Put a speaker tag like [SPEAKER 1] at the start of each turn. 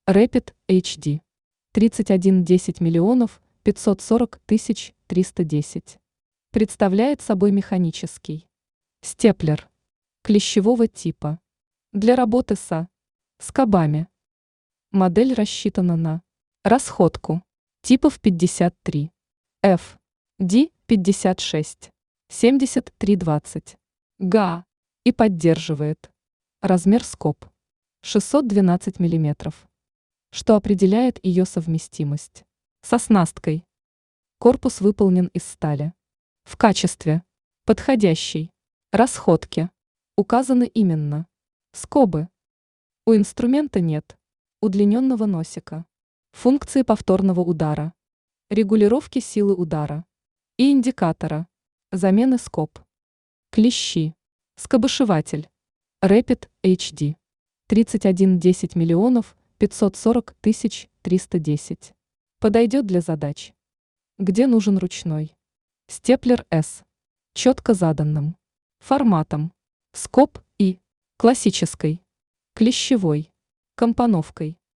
[SPEAKER 1] Rapid HD. 3110 миллионов 540 тысяч 310. Представляет собой механический степлер клещевого типа для работы со скобами. Модель рассчитана на расходку типов 53, F, D 56, 7320, GA и поддерживает размер скоб 612 мм, что определяет ее совместимость с оснасткой. Корпус выполнен из стали. В качестве подходящей расходки указаны именно скобы. У инструмента нет удлиненного носика, функции повторного удара, регулировки силы удара и индикатора замены скоб. Клещи. Скобошиватель. Rapid HD. 3110 миллионов 540 тысяч 310. Подойдет для задач, где нужен ручной степлер S, четко заданным форматом, скоб и классической клещевой компоновкой.